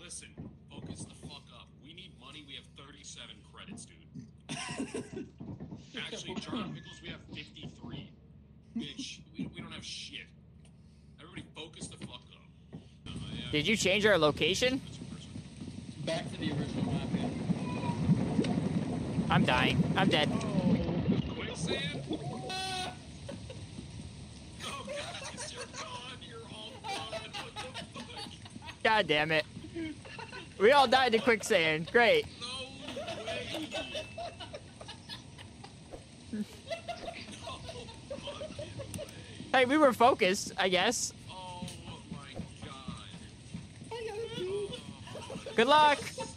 Listen, focus the fuck up. We need money. We have 37 credits, dude. Actually, Jar Pickles, we have 53. Bitch, we don't have shit. Everybody focus the fuck up. Yeah. Did you change our location? Back to the original map, yeah. I'm dying. I'm dead. Quicksand? Oh, guys, you're gone. You're all gone. What the fuck? God damn it. We all died to quicksand. Great. No way. No fucking way. Hey, we were focused, I guess. Oh my god. I gotta do. Good luck.